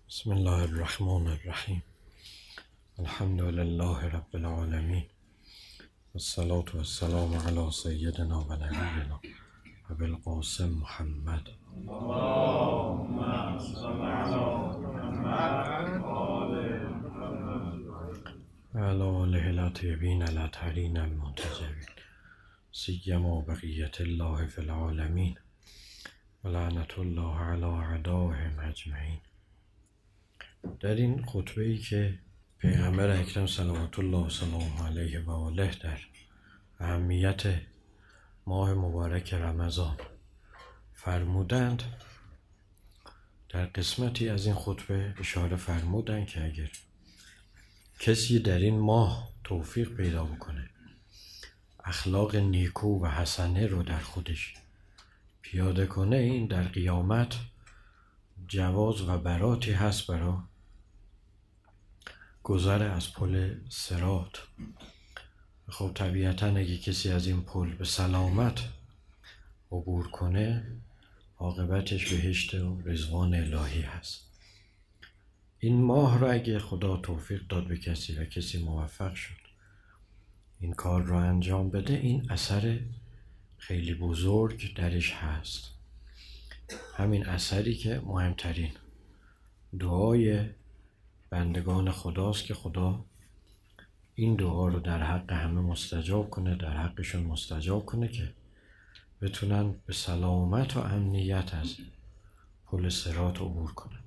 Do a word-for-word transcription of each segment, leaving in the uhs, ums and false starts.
بسم الله الرحمن الرحیم. الحمد لله رب العالمین، والصلاة والسلام علی سیدنا و نبینا ابی القاسم محمد. اللهم صل علی محمد و علی آله الطیبین الطاهرین المنتجبین، سیما بقیة الله فی العالمین و لعنة الله علی اعدائهم اجمعین. در این خطبه ای که پیغمبر اکرم صلوات الله و سلامه علیه و آله در اهمیت ماه مبارک رمضان فرمودند، در قسمتی از این خطبه اشاره فرمودند که اگر کسی در این ماه توفیق پیدا بکنه اخلاق نیکو و حسنه رو در خودش پیاده کنه، این در قیامت جواز و براتی هست برای گذر از پل صراط. خب طبیعتا اگه کسی از این پل به سلامت عبور کنه عاقبتش بهشت و رضوان الهی هست. این ماه را اگه خدا توفیق داد به کسی و کسی موفق شد این کار را انجام بده، این اثر خیلی بزرگ درش هست. همین اثری که مهمترین دعای بندگان خداست که خدا این دعا رو در حق همه مستجاب کنه، در حقشون مستجاب کنه که بتونن به سلامت و امنیت از پل صراط عبور کنن.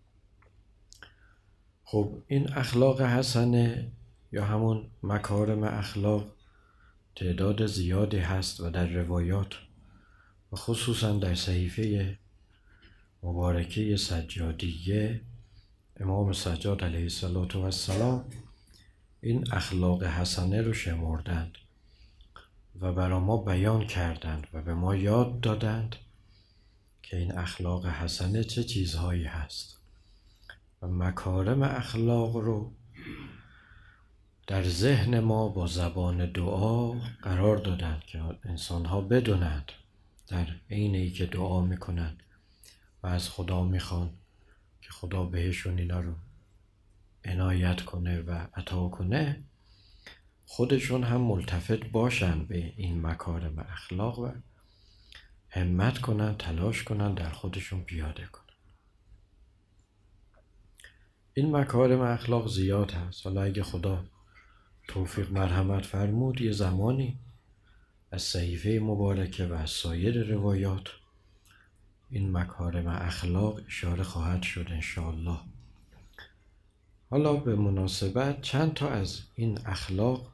خب این اخلاق حسنه یا همون مکارم اخلاق تعداد زیادی هست و در روایات و خصوصا در صحیفه مبارکه سجادیه امام سجاد علیه السلام این اخلاق حسنه رو شمردند و برای ما بیان کردند و به ما یاد دادند که این اخلاق حسنه چه چیزهایی هست و مکارم اخلاق رو در ذهن ما با زبان دعا قرار دادند که انسان‌ها بدونند در عینی که دعا میکنند و از خدا میخوان که خدا بهشون اینا رو عنایت کنه و عطا کنه، خودشون هم ملتفت باشن به این مکارم اخلاق و همت کنن، تلاش کنن در خودشون پیاده کنن. این مکارم اخلاق زیاد هست. حالا اگه خدا توفیق مرحمت فرمود یه زمانی از صحیفه مبارکه و از سایر روایات این مکارم اخلاق اشاره خواهد شد انشاءالله. حالا به مناسبت چند تا از این اخلاق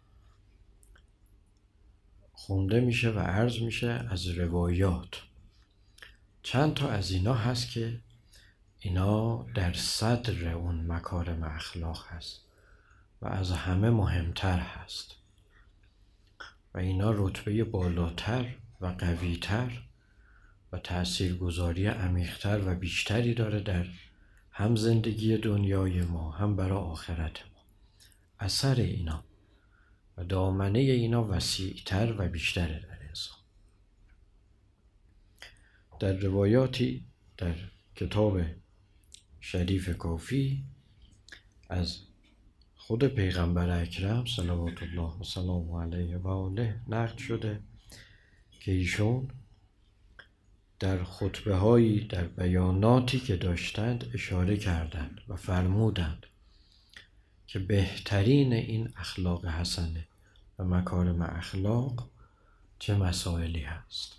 خونده میشه و عرض میشه از روایات. چند تا از اینا هست که اینا در صدر اون مکارم اخلاق هست و از همه مهمتر هست و اینا رتبه بالاتر و قویتر و تأثیرگذاری عمیق‌تر و بیشتری داره در هم زندگی دنیای ما هم برای آخرت ما. اثر اینا و دامنه اینا وسیع‌تر و بیشتره در انسان. در روایاتی در کتاب شریف کافی از خود پیغمبر اکرم صلوات الله و سلامه علیه و آله نقل شده که ایشون در خطبه هایی در بیاناتی که داشتند اشاره کردند و فرمودند که بهترین این اخلاق حسنه و مکارم اخلاق چه مسائلی هست.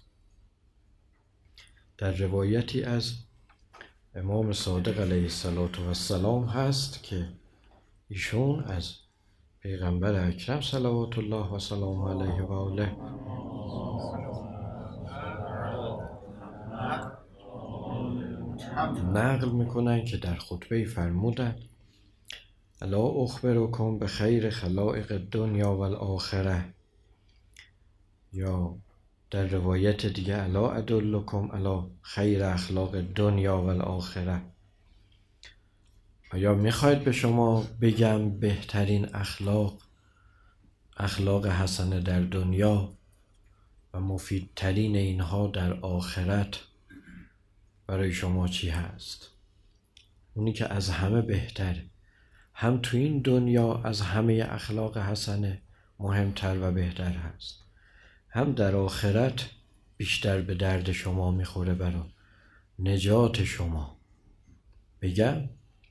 در روایتی از امام صادق علیه السلام هست که ایشون از پیغمبر اکرم صلوات الله و سلامه علیه و آله نقل میکنن که در خطبه فرمودند الا اخبرکم بخیر خلائق الدنیا و الاخره، یا در روایت دیگه الا ادلکم علی خیر اخلاق الدنیا و الاخره، آیا میخواید به شما بگم بهترین اخلاق اخلاق حسنه در دنیا و مفیدترین اینها در آخرت برای شما چی هست؟ اونی که از همه بهتره، هم تو این دنیا از همه اخلاق حسنه مهمتر و بهتر هست، هم در آخرت بیشتر به درد شما میخوره برای نجات شما. بگم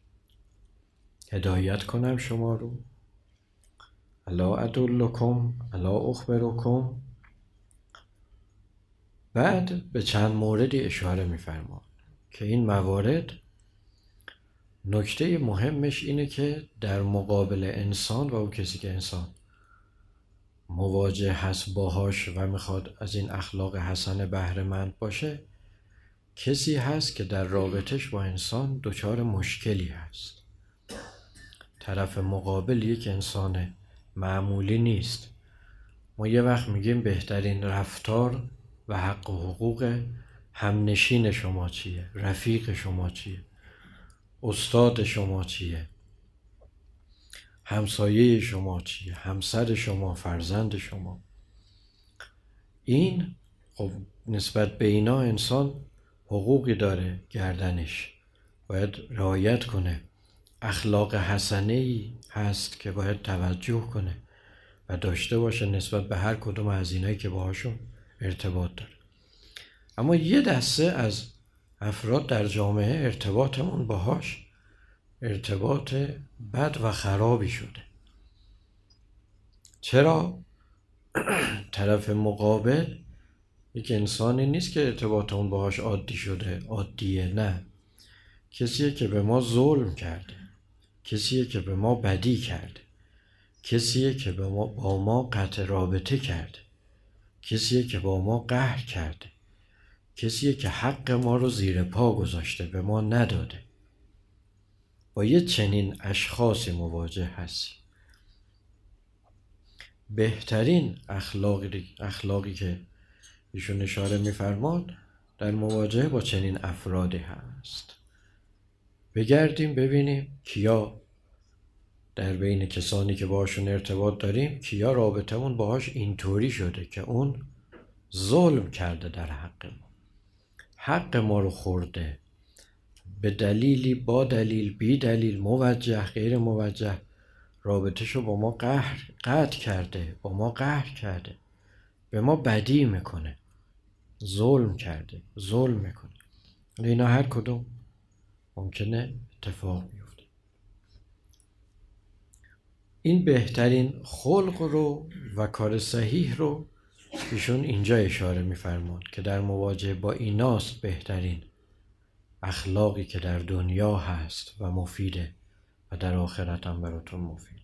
هدایت کنم شما رو، الا ادلکم الا اخبرکم. بعد به چند موردی اشاره میفرماد که این موارد نکته مهمش اینه که در مقابل انسان و اون کسی که انسان مواجه هست باهاش و میخواد از این اخلاق حسن بهره مند باشه، کسی هست که در رابطش با انسان دچار مشکلی هست. طرف مقابل یک انسان معمولی نیست. ما یه وقت میگیم بهترین رفتار و حق و حقوق همنشین شما چیه، رفیق شما چیه، استاد شما چیه، همسایه شما چیه، همسر شما، فرزند شما. این خب نسبت به اینا انسان حقوقی داره گردنش، باید رعایت کنه. اخلاق حسنه‌ای هست که باید توجه کنه و داشته باشه نسبت به هر کدوم از اینایی که باهاشون ارتباط داره. اما یه دسته از افراد در جامعه ارتباطمون باهاش ارتباط بد و خرابی شده. چرا؟ طرف مقابل یک انسانی نیست که ارتباطمون باهاش عادی شده، عادیه، نه، کسیه که به ما ظلم کرده، کسیه که به ما بدی کرده، کسیه که به ما با ما قطع رابطه کرده، کسیه که با ما قهر کرده، کسیه که حق ما رو زیر پا گذاشته، به ما نداده. با یه چنین اشخاصی مواجه هستی. بهترین اخلاقی, اخلاقی که ایشون اشاره می‌فرماد در مواجهه با چنین افرادی هست. بگردیم ببینیم کیا در بین کسانی که باهاشون ارتباط داریم کیا رابطمون باهاش اینطوری شده که اون ظلم کرده در حق ما، حق ما رو خورده، به دلیلی، با دلیل، بی دلیل، موجه، غیر موجه، رابطهشو با ما قهر قطع کرده، با ما قهر کرده، به ما بدی میکنه، ظلم کرده، ظلم میکنه. اینا هر کدوم ممکنه اتفاق بیفته. این بهترین خلق رو و کار صحیح رو ایشون اینجا اشاره میفرماد که در مواجهه با ایناست بهترین اخلاقی که در دنیا هست و مفیده و در آخرت هم براتون مفیده.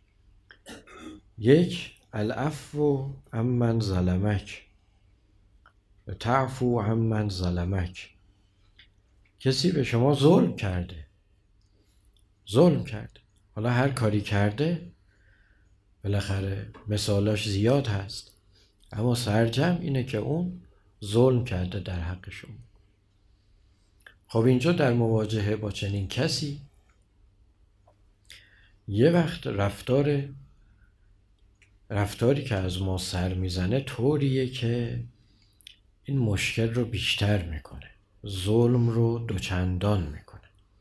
یک، العفو عمن ظلمک، تعفو عمن ظلمک. کسی به شما ظلم کرده، ظلم کرده، حالا هر کاری کرده بالاخره مثالاش زیاد هست، اما سرجم اینه که اون ظلم کرده در حق شما. خب اینجا در مواجهه با چنین کسی یه وقت رفتار رفتاری که از ما سر میزنه طوریه که این مشکل رو بیشتر میکنه، ظلم رو دوچندان میکنه،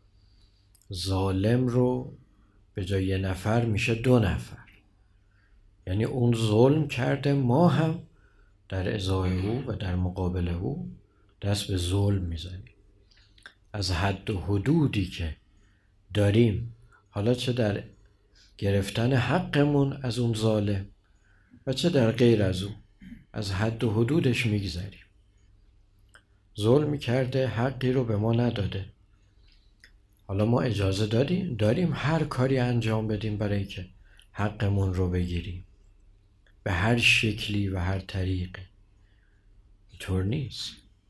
ظالم رو به جای یه نفر میشه دو نفر. یعنی اون ظلم کرده، ما هم در ازای او و در مقابل او دست به ظلم میزنیم. از حد و حدودی که داریم، حالا چه در گرفتن حقمون از اون ظالم و چه در غیر از اون، از حد و حدودش میگذریم. ظلم کرده، حقی رو به ما نداده، حالا ما اجازه داریم داریم هر کاری انجام بدیم برای که حقمون رو بگیریم، به هر شکلی و هر طریقی. اینطور نیست.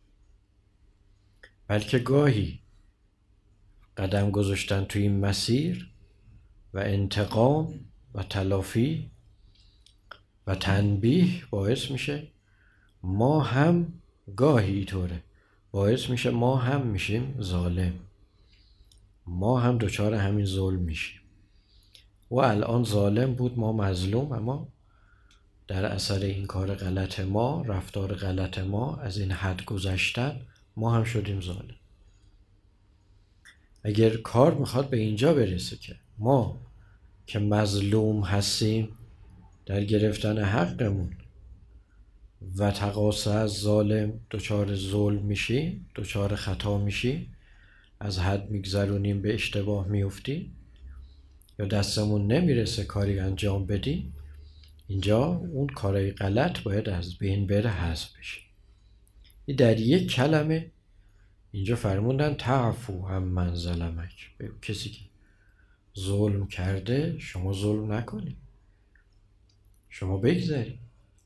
بلکه گاهی قدم گذاشتن توی این مسیر و انتقام و تلافی و تنبیه باعث میشه ما هم، گاهی طوره، باعث میشه ما هم میشیم ظالم، ما هم دچار همین ظلم میشیم. و الان ظالم بود، ما مظلوم، اما در اثر این کار غلط ما، رفتار غلط ما، از این حد گذشتن، ما هم شدیم ظالم. اگر کار میخواد به اینجا برسه که ما که مظلوم هستیم در گرفتن حقمون و تقاصا از ظالم دچار ظلم میشیم، دچار خطا میشیم، از حد میگذرونیم، به اشتباه میفتیم یا دستمون نمیرسه کاری انجام بدیم، اینجا اون کارای غلط باید از بین بره، حذف بشه. این در یک کلمه اینجا فرموندن تعفو هم من ظلمک، به کسی که ظلم کرده شما ظلم نکنی، شما بگذاری،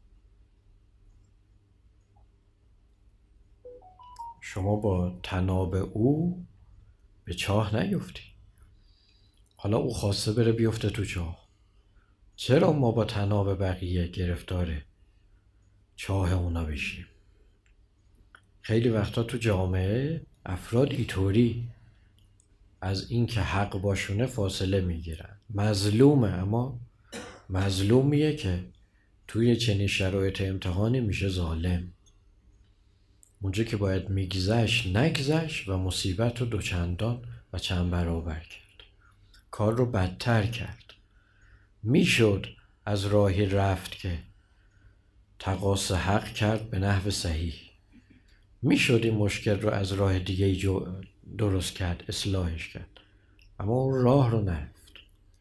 شما با طناب او به چاه نیفتی. حالا او خواسته بره بیفته تو چاه، چرا ما با طناب بقیه گرفتار چاه اونا بشیم؟ خیلی وقتا تو جامعه افراد اینطوری از این که حق باشونه فاصله میگیرن. مظلومه، اما مظلومیه که توی چنین شرایط امتحانی میشه ظالم. اونجا که باید میگذشت نگذشت و مصیبت رو دوچندان و چند برابر کرد، کار رو بدتر کرد. میشد از راهی رفت که تقاص حق کرد به نحو صحیح، میشد این مشکل رو از راه دیگه درست کرد، اصلاحش کرد، اما اون راه رو نرفت،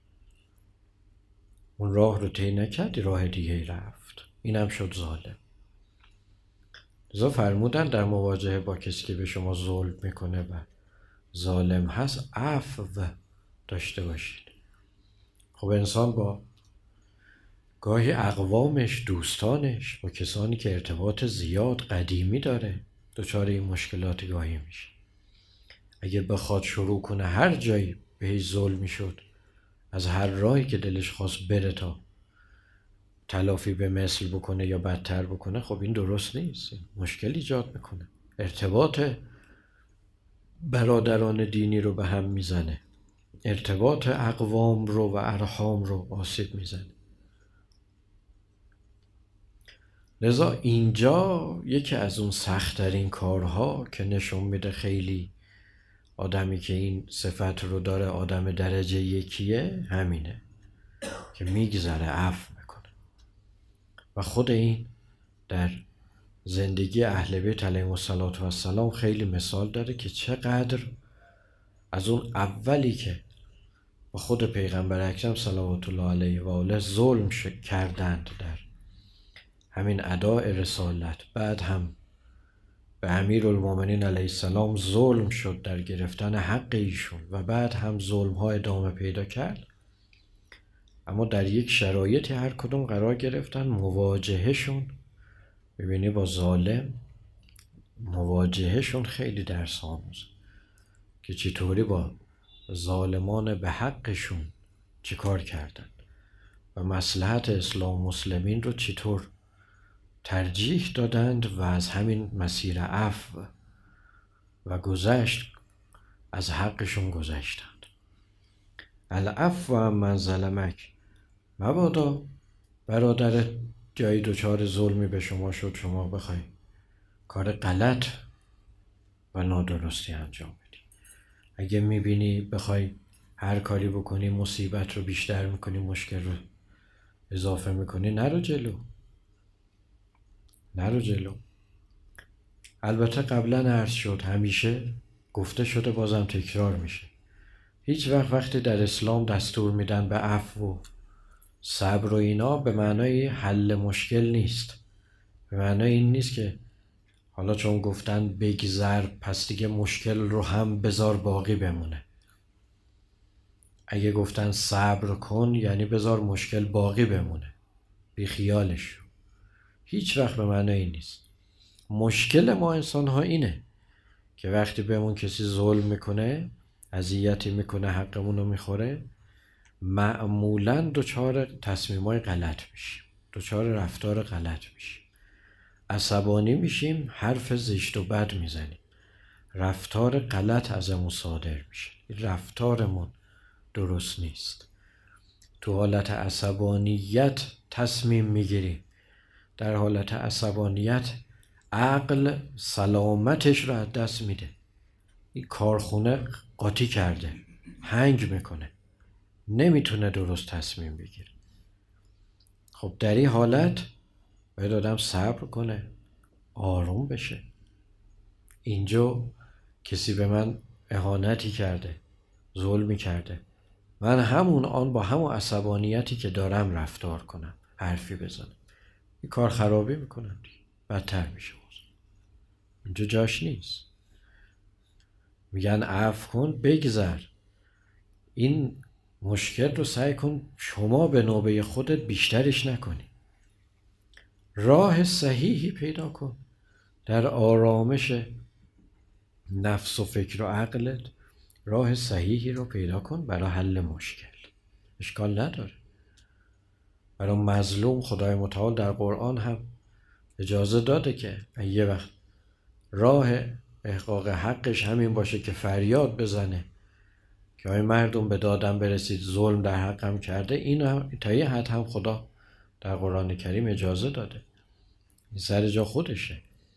اون راه رو طی نکرد، راه دیگه رفت، اینم شد ظالم. لذا فرمودن در مواجهه با کسی که به شما ظلم میکنه و ظالم هست، عفو داشته باشید. خب انسان با گاهی اقوامش، دوستانش، با کسانی که ارتباط زیاد قدیمی داره دچار این مشکلات گاهی میشه. اگه بخواد شروع کنه هر جایی بهش ظلم میشد، از هر راهی که دلش خواست بره تا تلافی به مثل بکنه یا بدتر بکنه، خب این درست نیست، این مشکل ایجاد میکنه، ارتباط برادران دینی رو به هم میزنه، ارتباط اقوام رو و ارحام رو آسیب میزنه. لذا اینجا یکی از اون سخت‌ترین کارها که نشون میده خیلی آدمی که این صفت رو داره آدم درجه یکیه، همینه که میگذره، عفو میکنه. و خود این در زندگی اهل بیت علیهم السلام خیلی مثال داره که چقدر از اون اولی که با خود پیغمبر اکرم صلوات الله علیه و آله ظلم کردند در همین اداء رسالت، بعد هم به امیرالمومنین علیه السلام ظلم شد در گرفتن حق ایشون و بعد هم ظلم ها ادامه پیدا کرد، اما در یک شرایطی هر کدوم قرار گرفتن مواجههشون، ببینی با ظالم مواجههشون خیلی درس آموزه که چطوری با ظالمان به حقشون چی کار کردن و مصلحت اسلام و مسلمین رو چطور ترجیح دادند و از همین مسیر عفو و گذشت از حقشون گذشتند. العفو عن من ظلمک، مبادا برادر جایی دچار ظلمی به شما شد شما بخوای کار غلط و نادرستی انجام بدی. اگه میبینی بخوای هر کاری بکنی مصیبت رو بیشتر میکنی، مشکل رو اضافه میکنی، نرو جلو، نرو جلو. البته قبلا عرض شد، همیشه گفته شده، بازم تکرار میشه، هیچ وقت وقتی در اسلام دستور میدن به عفو و صبر و اینا به معنای حل مشکل نیست، به معنای این نیست که حالا چون گفتن بگذر پس دیگه مشکل رو هم بذار باقی بمونه. اگه گفتن صبر کن یعنی بذار مشکل باقی بمونه، بی خیالش شو. هیچ وقت به معنای این نیست. مشکل ما انسان ها اینه که وقتی بهمون کسی ظلم میکنه، اذیتی میکنه، حقمون رو میخوره، معمولاً دچار تصمیمای غلط میشیم، دچار رفتار غلط میشیم، عصبانی میشیم، حرف زشت و بد میزنیم، رفتار غلط ازمون صادر میشه. رفتارمون درست نیست. تو حالت عصبانیت تصمیم میگیریم، در حالت عصبانیت عقل سلامتش رو از دست میده. این کارخونه قاطی کرده، هنگ میکنه، نمیتونه درست تصمیم بگیره. خب در این حالت باید آدم صبر کنه، آروم بشه. اینجا کسی به من اهانتی کرده، ظلمی کرده، من همون آن با همون عصبانیتی که دارم رفتار کنم، حرفی بزنم، این کار خرابی میکنم دیگه، بدتر میشه. اینجا جاش نیست. میگن عفو کن، بگذر. این مشکل رو سعی کن شما به نوبه خودت بیشترش نکنی. راه صحیحی پیدا کن در آرامش نفس و فکر و عقلت. راه صحیحی رو پیدا کن برای حل مشکل. اشکال نداره. برای مظلوم خدای متعال در قرآن هم اجازه داده که یه وقت راه احقاق حقش همین باشه که فریاد بزنه که آی مردم به دادم برسید، ظلم در حقم کرده. این هم تا یه حد هم خدا در قرآن کریم اجازه داده. این سر جا خودشه.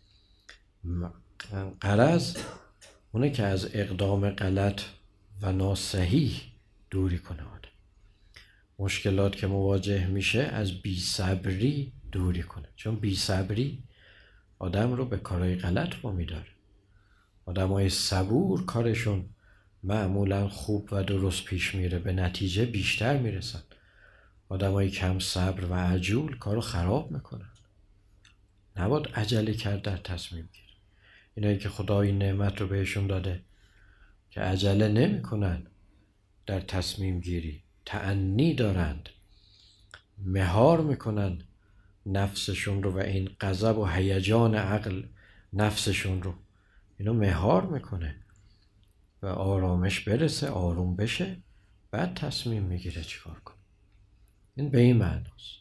غرض اونه که از اقدام غلط و ناصحیح دوری کنه آدم. مشکلات که مواجه میشه از بی صبری دوری کنه، چون بی صبری آدم رو به کارهای غلط با میداره. آدم های صبور کارشون معمولا خوب و درست پیش میره، به نتیجه بیشتر میرسن. آدم های کم صبر و عجول کارو خراب میکنن. نباید عجله کرد در تصمیم گیری. اینایی که خدا این نعمت رو بهشون داده که عجله نمی کنن در تصمیم گیری، تأنی دارند، مهار میکنن نفسشون رو و این غضب و هیجان عقل نفسشون رو اینو مهار میکنه و آرامش برسه، آروم بشه، بعد تصمیم میگیره چیکار کنه. این به این معناست.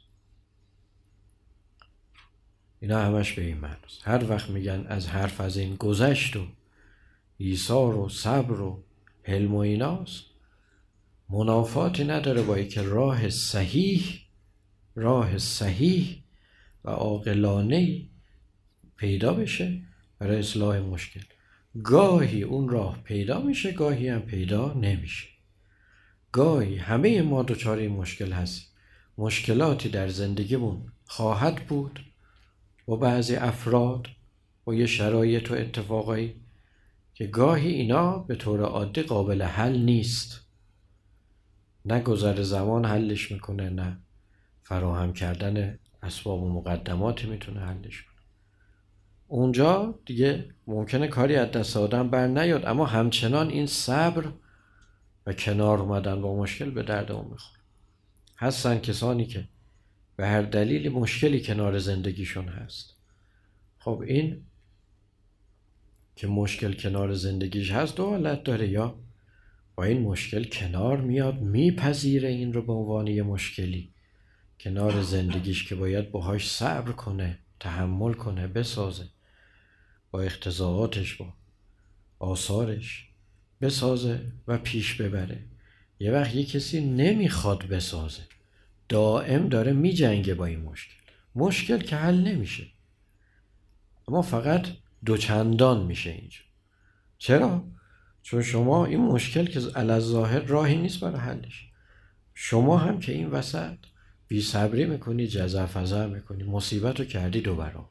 اینا همش به این معناست. هر وقت میگن از حرف از این گذشت و ایثار و صبر و حلم و ایناست، منافاتی نداره با اینکه راه صحیح راه صحیح و عاقلانه پیدا بشه برای اصلاح مشکل. گاهی اون راه پیدا میشه، گاهی هم پیدا نمیشه. گاهی همه ما دچار این مشکل هستیم. مشکلاتی در زندگیمون خواهد بود با بعضی افراد و یه شرایط و اتفاقایی که گاهی اینا به طور عادی قابل حل نیست. نه گذر زمان حلش میکنه، نه فراهم کردن اسباب و مقدماتی میتونه حلش کنه. اونجا دیگه ممکنه کاری از دست آدم بر نیاد، اما همچنان این صبر و کنار اومدن با مشکل به درد اون میخوره. هستن کسانی که به هر دلیل مشکلی کنار زندگیشون هست. خب این که مشکل کنار زندگیش هست دو حالت داره: یا با این مشکل کنار میاد، میپذیره این رو به عنوان یه مشکلی کنار زندگیش که باید باهاش صبر کنه، تحمل کنه، بسازه، با اقتضاعاتش، با آثارش بسازه و پیش ببره. یه وقت یه کسی نمیخواد بسازه، دائم داره میجنگه با این مشکل. مشکل که حل نمیشه، اما فقط دوچندان میشه اینجا. چرا؟ چون شما این مشکل که علی‌الظاهر راهی نیست برای حلش، شما هم که این وسط بی صبری میکنی، جزع فزع میکنی، مصیبت رو کردی دو برابر.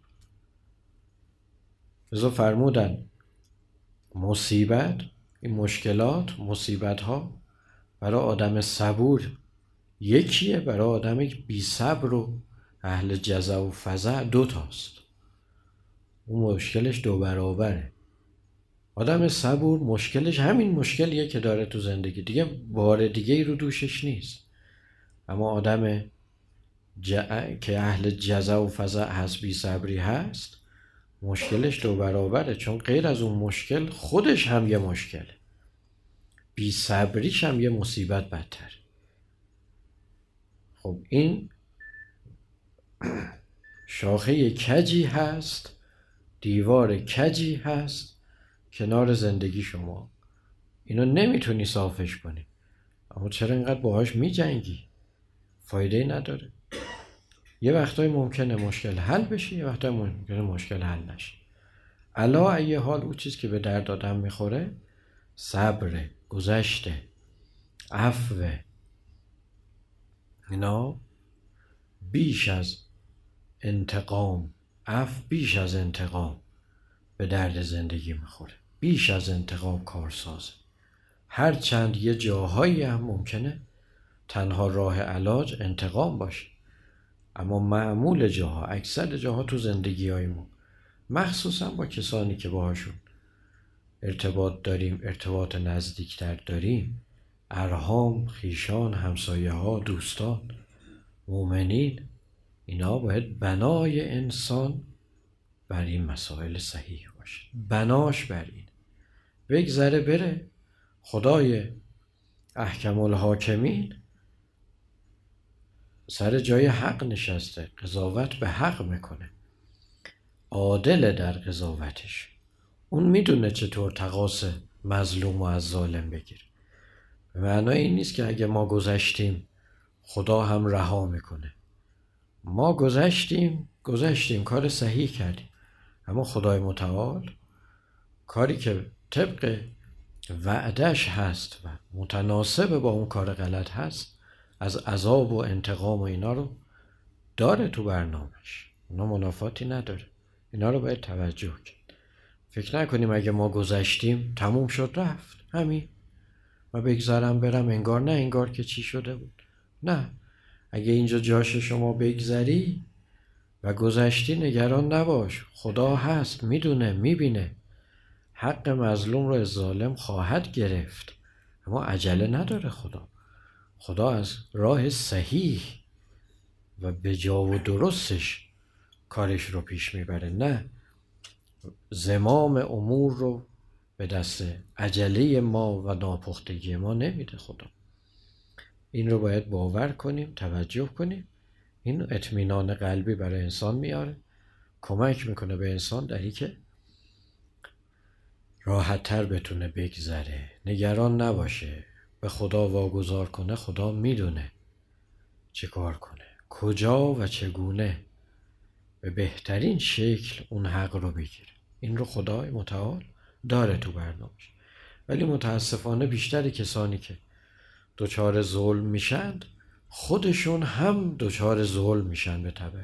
بذار فرمودن مصیبت، این مشکلات، مصیبت ها برای آدم صبور یکیه، برای آدم بی صبر و اهل جزع و فزع دو تاست. اون مشکلش دو برابره. آدم صبور مشکلش همین مشکلیه که داره تو زندگی، دیگه بار دیگه ای رو دوشش نیست. اما آدم ج... که اهل جزع و فزع هست، بی صبری هست، مشکلش دو برابره، چون غیر از اون مشکل خودش هم یه مشکله، بی صبریش هم یه مصیبت بدتر. خب این شاخه کجی هست، دیوار کجی هست کنار زندگی شما. اینو نمیتونی صافش کنی، اما چرا اینقدر باهاش میجنگی؟ فایده نداره. یه وقتای ممکنه مشکل حل بشه، یه وقتای ممکنه مشکل حل نشه. علا ای حال اون چیز که به درد آدم میخوره صبر، گذشته، عفو، اینا بیش از انتقام، عفو بیش از انتقام به درد زندگی میخوره، بیش از انتقام کارسازه. هرچند یه جاهایی هم ممکنه تنها راه علاج انتقام باشه، اما معمول جاها، اکثر جاها تو زندگی هایمون، مخصوصا با کسانی که باهاشون ارتباط داریم، ارتباط نزدیکتر داریم، ارحام، خیشان، همسایه ها، دوستان، مؤمنین، اینا باید بنای انسان بر این مسائل صحیح باشه. بناش بر این بگذره بره، خدای احکم الحاکمین سر جای حق نشسته، قضاوت به حق میکنه، عادل در قضاوتش. اون میدونه چطور تقاص مظلوم و از ظالم بگیره. به معنای این نیست که اگه ما گذشتیم خدا هم رها میکنه. ما گذشتیم گذشتیم کار صحیح کردیم، اما خدای متعال کاری که طبق وعدش هست و متناسب با اون کار غلط هست، از عذاب و انتقام و اینا رو داره تو برنامهش، اونا منافاتی نداره. اینا رو باید توجه کرد. فکر نکنیم اگه ما گذشتیم تموم شد رفت همین و بگذرم برم، انگار نه، انگار که چی شده بود. نه، اگه اینجا جاش شما بگذری و گذشتی نگران نباش، خدا هست، میدونه، میبینه، حق مظلوم رو از ظالم خواهد گرفت، اما عجله نداره. خدا خدا از راه صحیح و به جا و درستش کارش رو پیش میبره، نه زمام امور رو به دست عجله ما و ناپختگی ما نمیده خدا. این رو باید باور کنیم، توجه کنیم. این اطمینان قلبی برای انسان میاره، کمک میکنه به انسان در این که راحت تر بتونه بگذره، نگران نباشه، به خدا واگذار کنه. خدا میدونه چه کار کنه، کجا و چگونه به بهترین شکل اون حق رو بگیره. این رو خدای متعال داره تو برنامه‌اش. ولی متاسفانه بیشتر کسانی که دچار ظلم میشن خودشون هم دچار ظلم میشن، به تبع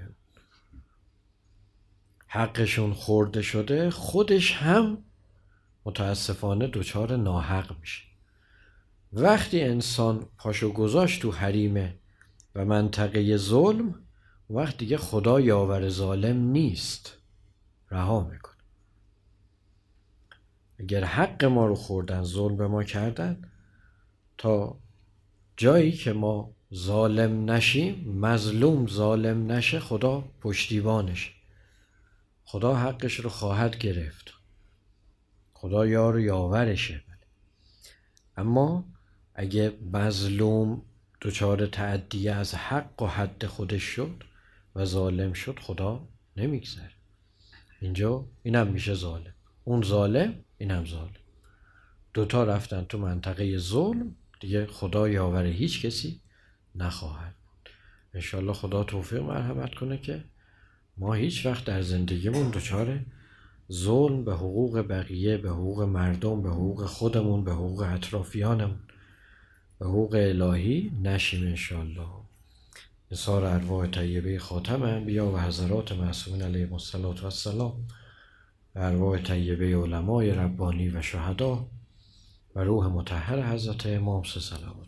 حقشون خورده شده، خودش هم متاسفانه دچار ناحق میشه. وقتی انسان پاشو گذاشت تو حریم و منطقه ظلم، وقت دیگه خدا یاور ظالم نیست، رها میکنه. اگر حق ما رو خوردن، ظلم به ما کردن، تا جایی که ما ظالم نشیم، مظلوم ظالم نشه، خدا پشتیبانش، خدا حقش رو خواهد گرفت، خدا یار و یاورشه. اما اگه مظلوم دچار تعدی از حق و حد خودش شد و ظالم شد، خدا نمیگذره. اینجا اینم میشه ظالم، اون ظالم، اینم ظالم، دوتا رفتن تو منطقه ظلم، دیگه خدا یاور هیچ کسی نخواهد. انشالله خدا توفیق مرحمت کنه که ما هیچ وقت در زندگیمون دچار ظلم به حقوق بقیه، به حقوق مردم، به حقوق خودمون، به حقوق اطرافیانمون، به حقوق الهی نشیم انشالله. نثار ارواح طیبه خاتم انبیا و حضرات معصومین علیهم السلام، و ارواح طیبه علمای ربانی و شهدا و روح مطهر حضرت امام صلی الله علیه و